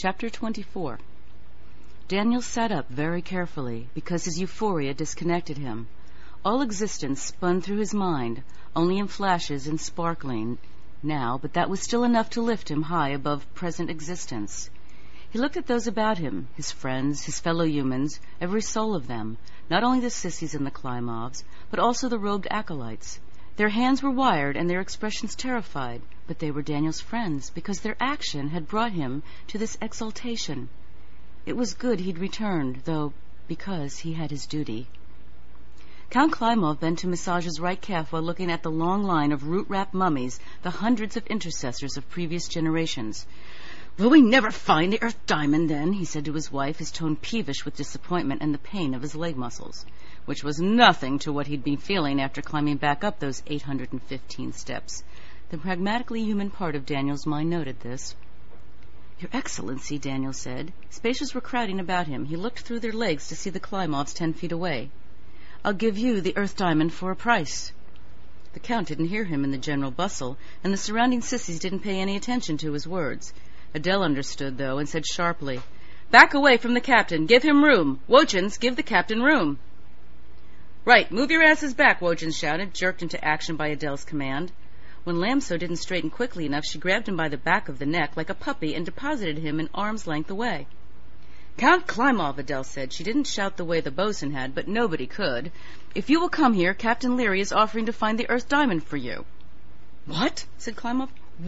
Chapter 24. Daniel sat up very carefully, because his euphoria disconnected him. All existence spun through his mind, only in flashes and sparkling now, but that was still enough to lift him high above present existence. He looked at those about him, his friends, his fellow humans, every soul of them, not only the sissies and the Klimovs, but also the robed acolytes. Their hands were wired and their expressions terrified, but they were Daniel's friends, because their action had brought him to this exaltation. It was good he'd returned, though, because he had his duty. Count Klimov bent to massage his right calf while looking at the long line of root-wrapped mummies, the hundreds of intercessors of previous generations. "Will we never find the Earth Diamond, then?" he said to his wife, his tone peevish with disappointment and the pain of his leg muscles, which was nothing to what he'd been feeling after climbing back up those 815 steps. The pragmatically human part of Daniel's mind noted this. "Your Excellency," Daniel said. Spacers were crowding about him. He looked through their legs to see the Klimovs 10 feet away. "I'll give you the Earth Diamond for a price." The Count didn't hear him in the general bustle, and the surrounding sissies didn't pay any attention to his words. Adele understood, though, and said sharply, "Back away from the captain. Give him room. Wochens, give the captain room." "Right, move your asses back," Wochens shouted, jerked into action by Adele's command. When Lamso didn't straighten quickly enough, she grabbed him by the back of the neck like a puppy and deposited him an arm's length away. "Count Klimov," Adele said. She didn't shout the way the bosun had, but nobody could. "If you will come here, Captain Leary is offering to find the Earth Diamond for you." "What?" said Klimov.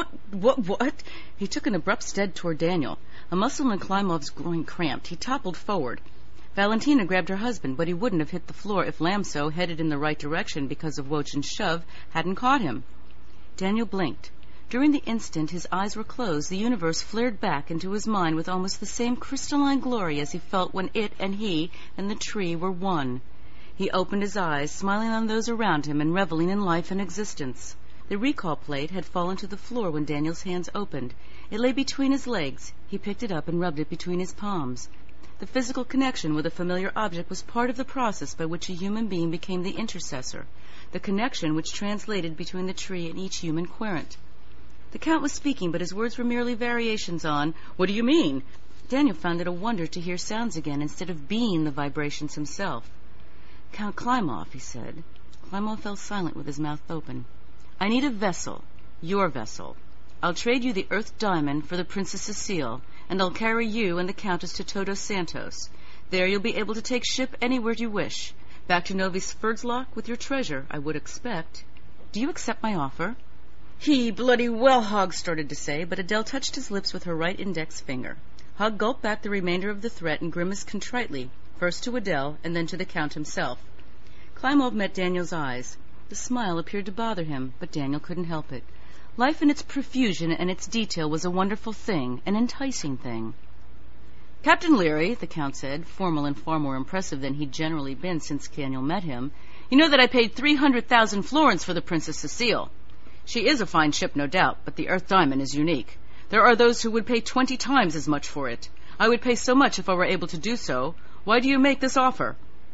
What? He took an abrupt step toward Daniel. A muscle in Klimov's groin cramped. He toppled forward. Valentina grabbed her husband, but he wouldn't have hit the floor if Lamso, headed in the right direction because of Wochen's shove, hadn't caught him. Daniel blinked. During the instant his eyes were closed, the universe flared back into his mind with almost the same crystalline glory as he felt when it and he and the tree were one. He opened his eyes, smiling on those around him and reveling in life and existence. The recall plate had fallen to the floor when Daniel's hands opened. It lay between his legs. He picked it up and rubbed it between his palms. The physical connection with a familiar object was part of the process by which a human being became the intercessor, the connection which translated between the tree and each human querent. The Count was speaking, but his words were merely variations on, "What do you mean?" Daniel found it a wonder to hear sounds again instead of being the vibrations himself. "Count Klimov," he said. Klimov fell silent with his mouth open. "I need a vessel, your vessel. I'll trade you the Earth Diamond for the Princess Cecile, and I'll carry you and the Countess to Todos Santos. There you'll be able to take ship anywhere you wish. Back to Novi Sverdlov with your treasure, I would expect. Do you accept my offer?" "He bloody well," Hogg started to say, but Adele touched his lips with her right index finger. Hogg gulped back the remainder of the threat and grimaced contritely, first to Adele and then to the Count himself. Klimov met Daniel's eyes. The smile appeared to bother him, but Daniel couldn't help it. Life in its profusion and its detail was a wonderful thing, an enticing thing. "Captain Leary," the Count said, formal and far more impressive than he'd generally been since Daniel met him, "you know that I paid 300,000 florins for the Princess Cecile. She is a fine ship, no doubt, but the Earth Diamond is unique. There are those who would pay 20 times as much for it. I would pay so much if I were able to do so. Why do you make this offer?"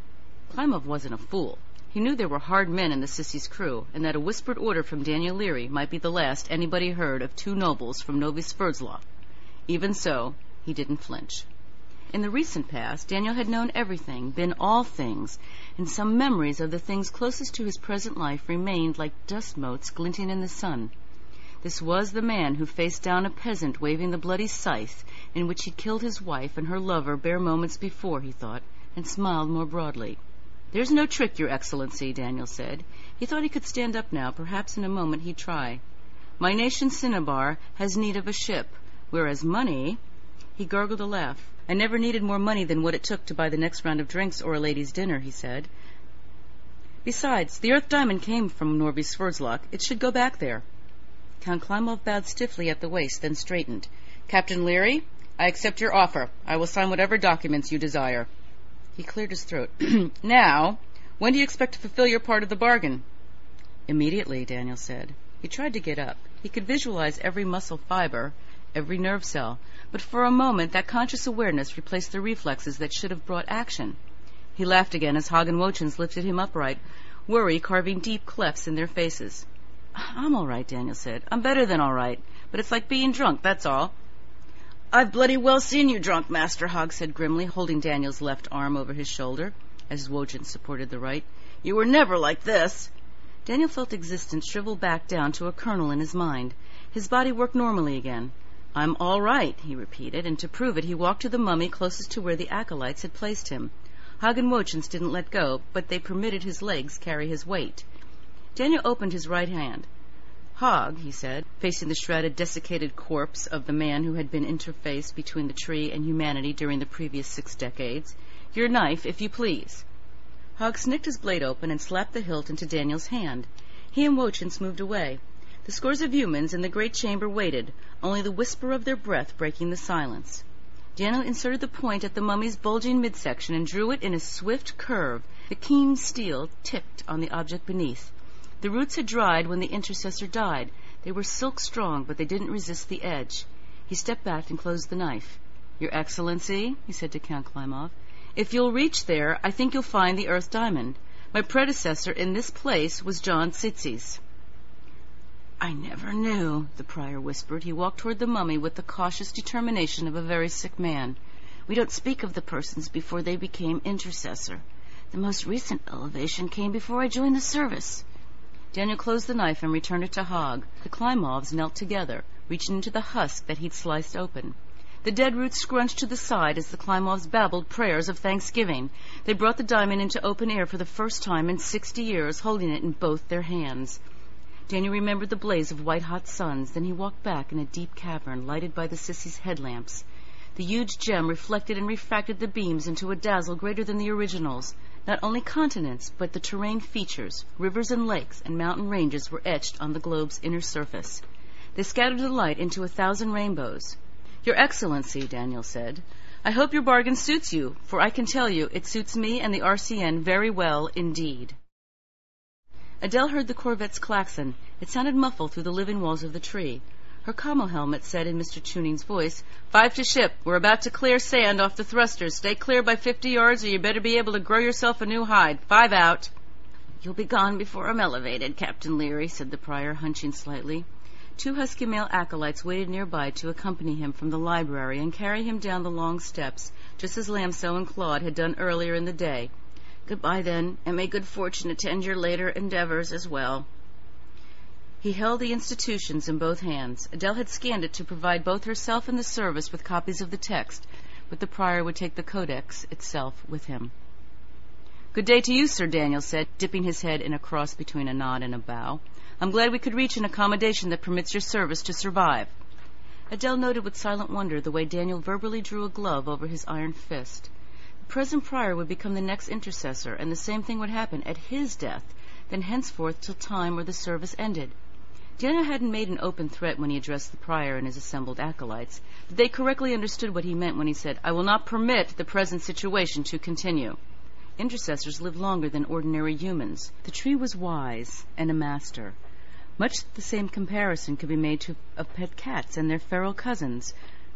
Klimov wasn't a fool. He knew there were hard men in the Sissy's crew, and that a whispered order from Daniel Leary might be the last anybody heard of two nobles from Novi Sverdlov. Even so, he didn't flinch. In the recent past, Daniel had known everything, been all things, and some memories of the things closest to his present life remained like dust motes glinting in the sun. This was the man who faced down a peasant waving the bloody scythe in which he'd killed his wife and her lover bare moments before, he thought, and smiled more broadly. "There's no trick, Your Excellency," Daniel said. He thought he could stand up now. Perhaps in a moment he'd try. "My nation, Cinnabar, has need of a ship, whereas money—" He gargled a laugh. "I never needed more money than what it took to buy the next round of drinks or a lady's dinner," he said. "Besides, the Earth Diamond came from Novi Sverdlov. It should go back there." Count Klimov bowed stiffly at the waist, then straightened. "Captain Leary, I accept your offer. I will sign whatever documents you desire." He cleared his throat. "Now, when do you expect to fulfill your part of the bargain?" "Immediately," Daniel said. He tried to get up. He could visualize every muscle fiber, every nerve cell, but for a moment that conscious awareness replaced the reflexes that should have brought action. He laughed again as Hogg and Wochens lifted him upright, worry carving deep clefts in their faces. "I'm all right," Daniel said. "I'm better than all right, but it's like being drunk, that's all." I've bloody well seen you drunk, Master Hogg said grimly, holding Daniel's left arm over his shoulder, as Wojciech supported the right. You were never like this. Daniel felt existence shrivel back down to a kernel in his mind. His body worked normally again. I'm all right, he repeated, and to prove it he walked to the mummy closest to where the acolytes had placed him. Hogg and Wojciech didn't let go, but they permitted his legs carry his weight. Daniel opened his right hand. Hogg, he said, facing the shredded, desiccated corpse of the man who had been interface between the tree and humanity during the previous 6 decades, your knife, if you please. Hogg snicked his blade open and slapped the hilt into Daniel's hand. He and Wojciech moved away. The scores of humans in the great chamber waited, only the whisper of their breath breaking the silence. Daniel inserted the point at the mummy's bulging midsection and drew it in a swift curve. The keen steel ticked on the object beneath. The roots had dried when the intercessor died. They were silk strong, but they didn't resist the edge. He stepped back and closed the knife. Your Excellency, he said to Count Klimov, if you'll reach there, I think you'll find the Earth Diamond. My predecessor in this place was John Tzitzis. I never knew, the prior whispered. He walked toward the mummy with the cautious determination of a very sick man. We don't speak of the persons before they became intercessor. The most recent elevation came before I joined the service. Daniel closed the knife and returned it to Hogg. The Klimovs knelt together, reaching into the husk that he'd sliced open. The dead roots scrunched to the side as the Klimovs babbled prayers of thanksgiving. They brought the diamond into open air for the first time in 60 years, holding it in both their hands. Daniel remembered the blaze of white-hot suns. Then he walked back in a deep cavern, lighted by the Sissy's headlamps. The huge gem reflected and refracted the beams into a dazzle greater than the originals. Not only continents, but the terrain features, rivers and lakes and mountain ranges were etched on the globe's inner surface. They scattered the light into 1,000 rainbows. Your Excellency, Daniel said, I hope your bargain suits you, for I can tell you it suits me and the RCN very well indeed. Adele heard the corvette's klaxon. It sounded muffled through the living walls of the tree. Her commo helmet said in Mr. Tuning's voice, 5 to ship. We're about to clear sand off the thrusters. Stay clear by 50 yards or you better be able to grow yourself a new hide. 5 out. You'll be gone before I'm elevated, Captain Leary, said the prior, hunching slightly. 2 husky male acolytes waited nearby to accompany him from the library and carry him down the long steps, just as Lamso and Claude had done earlier in the day. Goodbye, then, and may good fortune attend your later endeavors as well. He held the institutions in both hands. Adele had scanned it to provide both herself and the service with copies of the text, but the prior would take the codex itself with him. Good day to you, Sir, Daniel said, dipping his head in a cross between a nod and a bow. I'm glad we could reach an accommodation that permits your service to survive. Adele noted with silent wonder the way Daniel verbally drew a glove over his iron fist. The present prior would become the next intercessor, and the same thing would happen at his death, then henceforth till time or the service ended. Daniel hadn't made an open threat when he addressed the prior and his assembled acolytes, but they correctly understood what he meant when he said, I will not permit the present situation to continue. Intercessors live longer than ordinary humans. The tree was wise and a master. Much the same comparison could be made of pet cats and their feral cousins.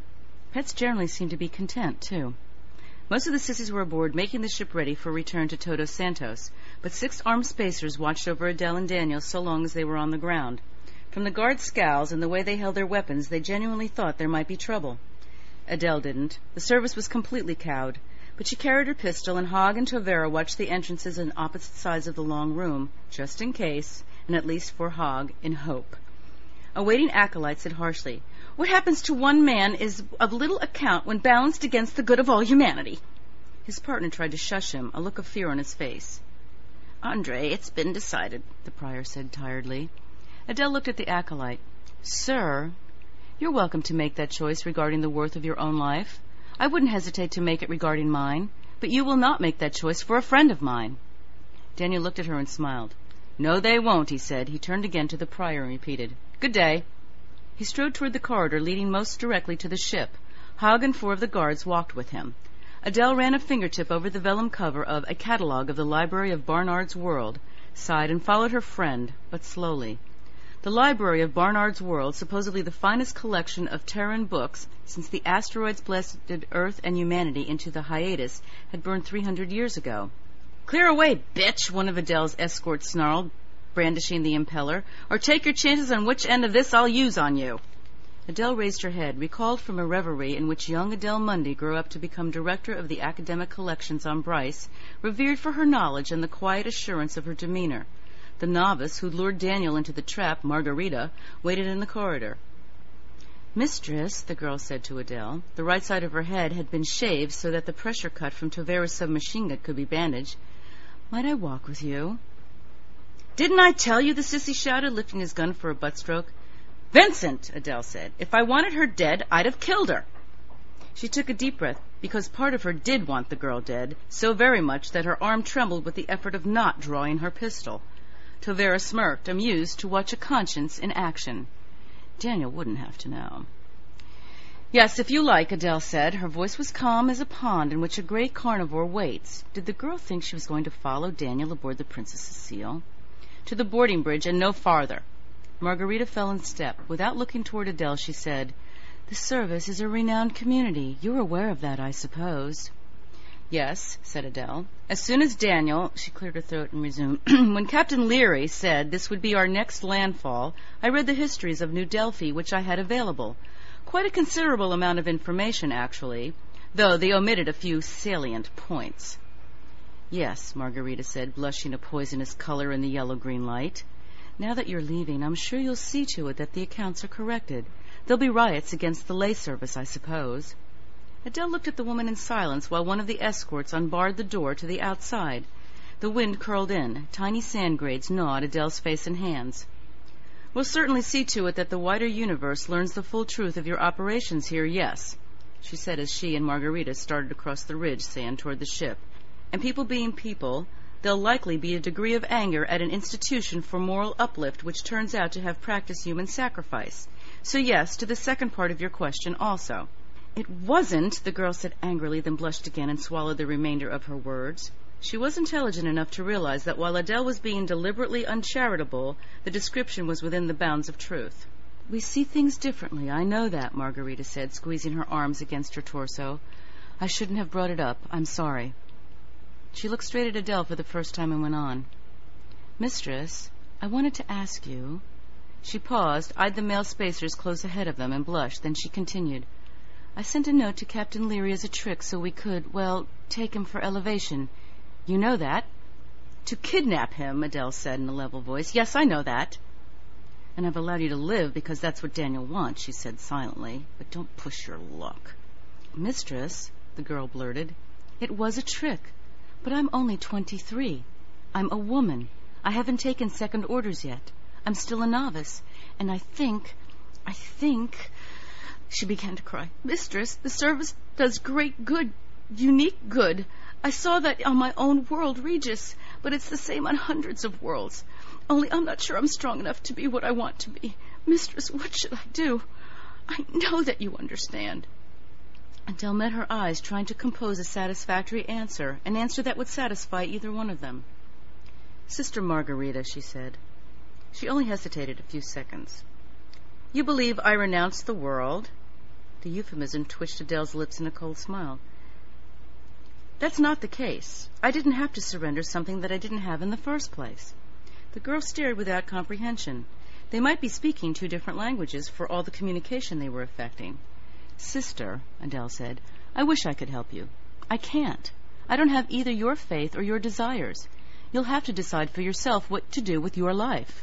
Pets generally seem to be content, too. Most of the sissies were aboard, making the ship ready for return to Todos Santos, but 6 armed spacers watched over Adele and Daniel so long as they were on the ground. From the guards' scowls and the way they held their weapons, they genuinely thought there might be trouble. Adele didn't. The service was completely cowed, but she carried her pistol, and Hogg and Tovera watched the entrances on opposite sides of the long room, just in case, and at least for Hogg, in hope. A waiting acolyte said harshly, What happens to one man is of little account when balanced against the good of all humanity. His partner tried to shush him, a look of fear on his face. Andre, it's been decided, the prior said tiredly. Adele looked at the acolyte. Sir, you're welcome to make that choice regarding the worth of your own life. I wouldn't hesitate to make it regarding mine, but you will not make that choice for a friend of mine. Daniel looked at her and smiled. No, they won't, he said. He turned again to the prior and repeated, Good day. He strode toward the corridor leading most directly to the ship. Hogg and 4 of the guards walked with him. Adele ran a fingertip over the vellum cover of A Catalogue of the Library of Barnard's World, sighed and followed her friend, but slowly. The Library of Barnard's World, supposedly the finest collection of Terran books since the asteroids blasted Earth and humanity into the hiatus, had burned 300 years ago. Clear away, bitch, one of Adele's escorts snarled, brandishing the impeller, or take your chances on which end of this I'll use on you. Adele raised her head, recalled from a reverie in which young Adele Mundy grew up to become director of the academic collections on Bryce, revered for her knowledge and the quiet assurance of her demeanor. The novice who lured Daniel into the trap, Margarita, waited in the corridor. "Mistress," the girl said to Adele. The right side of her head had been shaved so that the pressure cut from Tavera's submachine gun could be bandaged. "Might I walk with you?" "Didn't I tell you?" the sissy shouted, lifting his gun for a butt stroke. "Vincent," Adele said, "if I wanted her dead, I'd have killed her." She took a deep breath, because part of her did want the girl dead, so very much that her arm trembled with the effort of not drawing her pistol. Tavera smirked, amused to watch a conscience in action. Daniel wouldn't have to know. "Yes, if you like," Adele said. Her voice was calm as a pond in which a great carnivore waits. Did the girl think she was going to follow Daniel aboard the Princess Cecile? "To the boarding bridge and no farther." Margarita fell in step. Without looking toward Adele, she said, "The service is a renowned community. You're aware of that, I suppose." "Yes," said Adele. "As soon as Daniel—" She cleared her throat and resumed. "When Captain Leary said this would be our next landfall, I read the histories of New Delphi, which I had available. Quite a considerable amount of information, actually, though they omitted a few salient points." "Yes," Margarita said, blushing a poisonous color in the yellow-green light. "Now that you're leaving, I'm sure you'll see to it that the accounts are corrected. There'll be riots against the lay service, I suppose." Adele looked at the woman in silence while one of the escorts unbarred the door to the outside. The wind curled in. Tiny sand grains gnawed Adele's face and hands. "We'll certainly see to it that the wider universe learns the full truth of your operations here, yes," she said as she and Margarita started across the ridge sand toward the ship. "And people being people, there'll likely be a degree of anger at an institution for moral uplift which turns out to have practiced human sacrifice. So yes, to the second part of your question also." "It wasn't," the girl said angrily, then blushed again and swallowed the remainder of her words. She was intelligent enough to realize that while Adele was being deliberately uncharitable, the description was within the bounds of truth. "We see things differently, I know that," Margarita said, squeezing her arms against her torso. "I shouldn't have brought it up. I'm sorry." She looked straight at Adele for the first time and went on. "Mistress, I wanted to ask you—" She paused, eyed the male spacers close ahead of them, and blushed. Then she continued, "I sent a note to Captain Leary as a trick so we could, well, take him for elevation. You know that?" "To kidnap him," Adele said in a level voice. "Yes, I know that." "And I've allowed you to live because that's what Daniel wants," she said silently. "But don't push your luck." "Mistress," the girl blurted, "it was a trick. But I'm only 23. I'm a woman. I haven't taken second orders yet. I'm still a novice. And I think... She began to cry. "Mistress, the service does great good, unique good. I saw that on my own world, Regis, but it's the same on hundreds of worlds. Only I'm not sure I'm strong enough to be what I want to be. Mistress, what should I do? I know that you understand." Adele met her eyes, trying to compose a satisfactory answer, an answer that would satisfy either one of them. "Sister Margarita," she said. She only hesitated a few seconds. "You believe I renounced the world?" The euphemism twitched Adele's lips in a cold smile. "That's not the case. I didn't have to surrender something that I didn't have in the first place." The girl stared without comprehension. They might be speaking two different languages for all the communication they were effecting. "Sister," Adele said, "I wish I could help you. I can't. I don't have either your faith or your desires. You'll have to decide for yourself what to do with your life."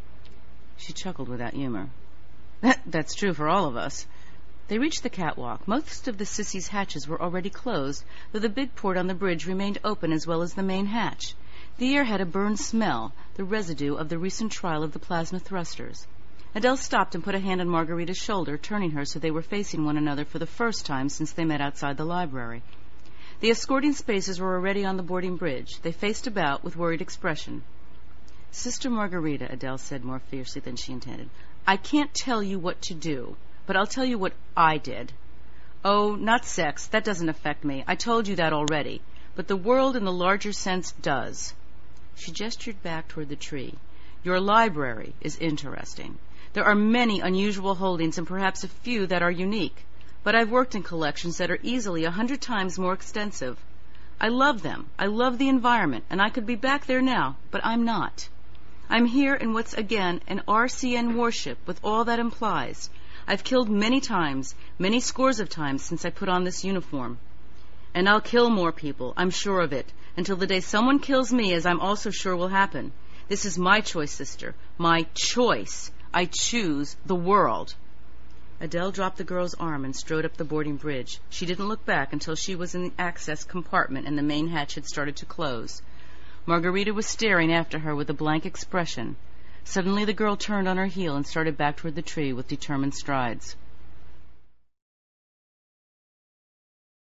She chuckled without humor. That's true for all of us." They reached the catwalk. Most of the sissies' hatches were already closed, though the big port on the bridge remained open as well as the main hatch. The air had a burned smell, the residue of the recent trial of the plasma thrusters. Adele stopped and put a hand on Margarita's shoulder, turning her so they were facing one another for the first time since they met outside the library. The escorting spacers were already on the boarding bridge. They faced about with worried expression. "Sister Margarita," Adele said more fiercely than she intended, "I can't tell you what to do, but I'll tell you what I did. Oh, not sex. That doesn't affect me. I told you that already. But the world in the larger sense does." She gestured back toward the tree. "Your library is interesting. There are many unusual holdings and perhaps a few that are unique. But I've worked in collections that are easily 100 times more extensive. I love them. I love the environment, and I could be back there now, but I'm not. I'm here in what's again an RCN warship with all that implies. I've killed many times, many scores of times since I put on this uniform. And I'll kill more people, I'm sure of it, until the day someone kills me, as I'm also sure will happen. This is my choice, sister. My choice. I choose the world. Adele dropped the girl's arm and strode up the boarding bridge. She didn't look back until she was in the access compartment and the main hatch had started to close. Margarita was staring after her with a blank expression. Suddenly the girl turned on her heel and started back toward the tree with determined strides.